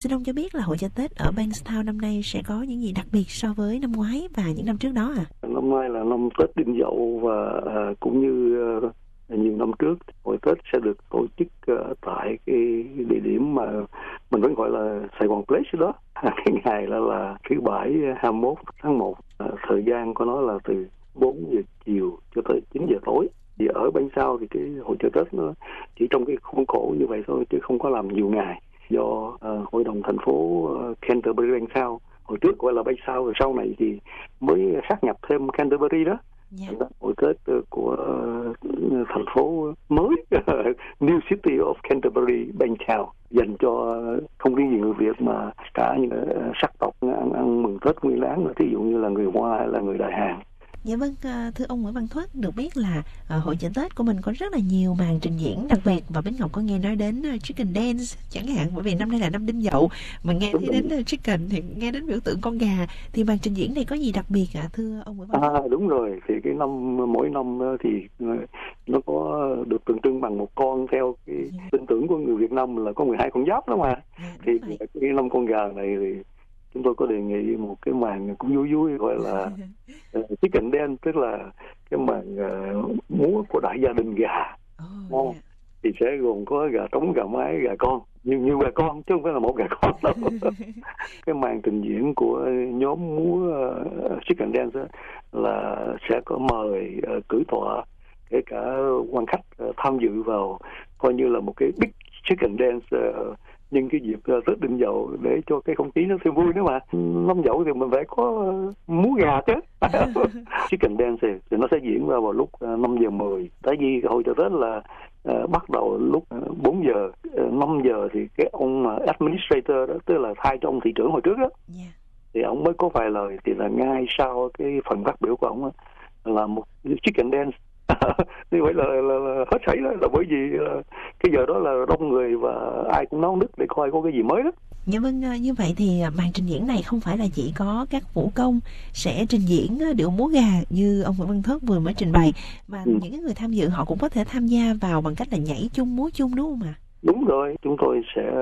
Xin ông cho biết là hội chợ Tết ở Bankstown năm nay sẽ có những gì đặc biệt so với năm ngoái và những năm trước đó à? Năm nay là năm Tết Đinh Dậu và cũng như nhiều năm trước, hội Tết sẽ được tổ chức tại cái địa điểm mà mình vẫn gọi là Sài Gòn Place đó. Cái ngày là thứ Bảy 21 tháng 1. Thời gian của nó là từ 4 giờ chiều cho tới 9 giờ tối. Thì ở bên sau thì cái hội chợ Tết nó chỉ trong cái khuôn khổ như vậy thôi chứ không có làm nhiều ngày. Do hội đồng thành phố Canterbury Bankstown hồi trước gọi là Bankstown, rồi sau này thì mới sát nhập thêm Canterbury đó. Hội Tết của thành phố mới New City of Canterbury Bankstown dành cho không riêng gì người Việt mà cả những sắc tộc ăn mừng Tết Nguyên Đán, ví dụ như là người Hoa hay là người Đại Hàn. Dạ vâng, thưa ông Nguyễn Văn Thoát, được biết là hội chợ Tết của mình có rất là nhiều màn trình diễn đặc biệt, và Bích Ngọc có nghe nói đến Chicken Dance chẳng hạn, bởi vì năm nay là năm Đinh Dậu, mà nghe đến Chicken thì nghe đến biểu tượng con gà, thì màn trình diễn này có gì đặc biệt ạ, thưa ông Nguyễn Văn Thoát? Đúng rồi, thì cái mỗi năm thì nó có được tượng trưng bằng một con theo cái tin tưởng của người Việt Nam là có 12 con giáp đó mà. Thì cái năm con gà này thì chúng tôi có đề nghị một cái màn cũng vui vui gọi là Chicken Dance, tức là cái màn múa của đại gia đình gà. Thì sẽ gồm có gà trống, gà mái, gà con, nhiều gà con chứ không phải là một gà con đâu. Cái màn trình diễn của nhóm múa Chicken Dance là sẽ có mời cử tọa kể cả quan khách tham dự vào, coi như là một cái big Chicken Dance nhân cái dịp Tết Đinh Dậu để cho cái không khí nó thêm vui nữa mà. Năm Dậu thì mình phải có múa gà chứ. Chicken Dance thì nó sẽ diễn vào lúc 5:10. Tại vì hội chợ Tết là bắt đầu lúc 4 giờ, 5 giờ thì cái ông administrator đó, tức là thay cho ông thị trưởng hồi trước đó, thì ông mới có vài lời, thì là ngay sau cái phần phát biểu của ông là một Chicken Dance. Như vậy là hết sảy đó, là bởi vì cái giờ đó là đông người và ai cũng náo nức để coi có cái gì mới đó. Dạ vâng, như vậy thì màn trình diễn này không phải là chỉ có các vũ công sẽ trình diễn điệu múa gà như ông Nguyễn Văn Thớt vừa mới trình bày, mà những người tham dự họ cũng có thể tham gia vào bằng cách là nhảy chung, múa chung, đúng không ạ? Đúng rồi, chúng tôi sẽ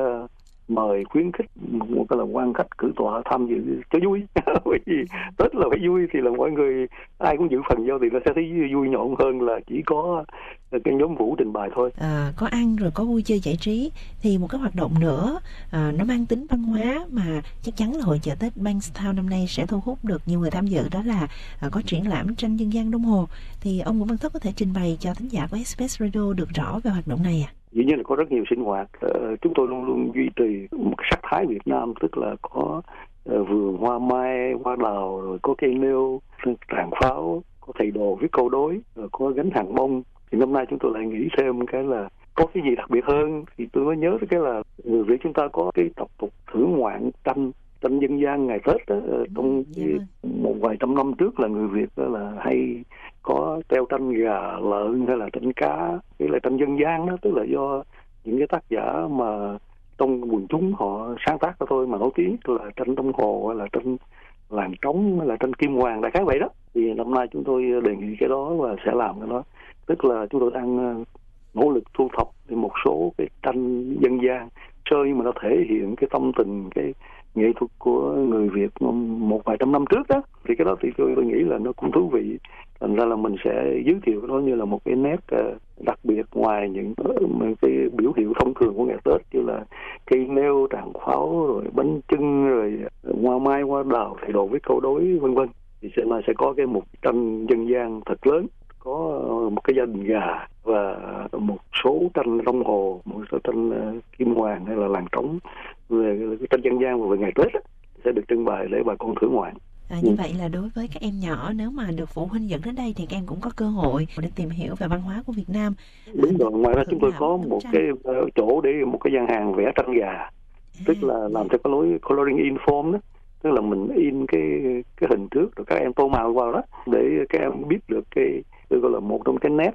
mời khuyến khích một cái là quan khách cử tọa tham dự cho vui. Bởi vì Tết là phải vui, thì là mọi người ai cũng giữ phần vô thì nó sẽ thấy vui nhộn hơn là chỉ có cái nhóm vũ trình bày thôi. Có ăn rồi có vui chơi giải trí, thì một cái hoạt động nữa nó mang tính văn hóa mà chắc chắn là hội chợ Tết Bankstown năm nay sẽ thu hút được nhiều người tham dự, đó là có triển lãm tranh dân gian đồng hồ. Thì ông Nguyễn Văn Thất có thể trình bày cho thính giả của SBS Radio được rõ về hoạt động này ạ? Dĩ nhiên là có rất nhiều sinh hoạt. Chúng tôi luôn luôn duy trì một sắc thái Việt Nam, tức là có vườn hoa mai, hoa đào, rồi có cây nêu, tràng pháo, có thầy đồ viết câu đối, rồi có gánh hàng bông. Thì năm nay chúng tôi lại nghĩ thêm cái là có cái gì đặc biệt hơn, thì tôi mới nhớ tới cái là người Việt chúng ta có cái tập tục thưởng ngoạn tranh dân gian ngày Tết đó. Trong một vài trăm năm trước là người Việt đó là hay có treo tranh gà, lợn hay là tranh cá, cái là tranh dân gian đó, tức là do những cái tác giả mà trong quần chúng họ sáng tác ra thôi mà nổi tiếng, là tranh đồng hồ hay là tranh làng trống hay là tranh kim hoàng, đại khái vậy đó. Thì năm nay chúng tôi đề nghị cái đó và sẽ làm cái đó, tức là chúng tôi đang nỗ lực thu thập một số cái tranh dân gian chơi mà nó thể hiện cái tâm tình, cái nghệ thuật của người Việt một vài trăm năm trước đó. Thì cái đó thì tôi nghĩ là nó cũng thú vị. Thành ra là mình sẽ giới thiệu nó như là một cái nét đặc biệt ngoài những cái biểu hiệu thông thường của ngày Tết, như là cây nêu, tràng pháo, rồi bánh chưng, rồi hoa mai, hoa đào, thầy đồ viết câu đối, vân vân. Thì sẽ có cái mục tranh dân gian thật lớn, có một cái gia đình gà và một số tranh đồng hồ, một số tranh kim hoàng hay là làng trống, về cái tranh dân gian về ngày Tết đó, sẽ được trưng bày để bà con thưởng ngoạn. Như vậy là đối với các em nhỏ, nếu mà được phụ huynh dẫn đến đây thì các em cũng có cơ hội để tìm hiểu về văn hóa của Việt Nam. Đúng rồi, ngoài ra chúng tôi có một cái chỗ để một cái gian hàng vẽ tranh gà, tức là làm theo cái lối coloring in form đó, tức là mình in cái hình trước rồi các em tô màu vào đó để các em biết được cái gọi là một trong cái nét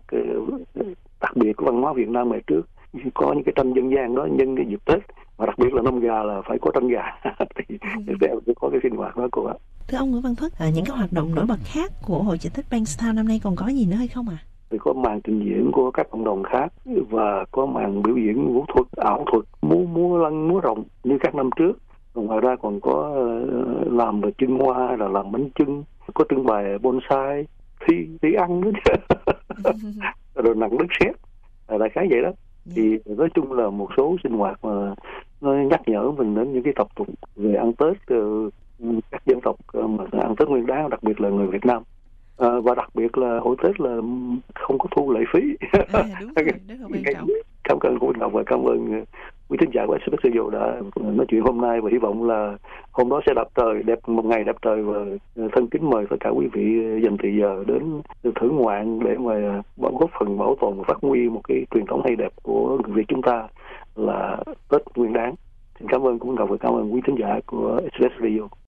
đặc biệt của văn hóa Việt Nam ngày trước. Có những cái tranh dân gian đó nhân cái dịp Tết, và đặc biệt là năm gà là phải có tranh gà. Thì sẽ có cái sinh hoạt đó cô ạ. Thưa ông Nguyễn Văn Thất, những cái hoạt động nổi bật khác của hội chợ Tết Bankstown năm nay còn có gì nữa hay không ạ? thì có màn trình diễn của các cộng đồng khác và có màn biểu diễn vũ thuật, ảo thuật, múa lân, múa rồng như các năm trước. Ngoài ra còn có làm về trưng hoa, là làm bánh chưng, có trưng bày bonsai, thi ăn nữa rồi nặng đất sét, đại khái vậy đó. Thì nói chung là một số sinh hoạt mà nó nhắc nhở mình đến những cái tập tục về ăn Tết các dân tộc mà ăn Tết Nguyên Đán, đặc biệt là người Việt Nam. Và đặc biệt là hội Tết là không có thu lệ phí. Đúng rồi, rất là quan trọng. Cảm ơn quý vị và cảm ơn quý thính giả của SBS Radio đã nói chuyện hôm nay, và hy vọng là hôm đó sẽ đẹp trời, một ngày đẹp trời, và thân kính mời tất cả quý vị dành thời giờ đến thưởng ngoạn để mà góp phần bảo tồn và phát huy một cái truyền thống hay đẹp của người Việt chúng ta là Tết Nguyên Đán. Xin cảm ơn quý vị và cảm ơn quý thính giả của SBS Radio.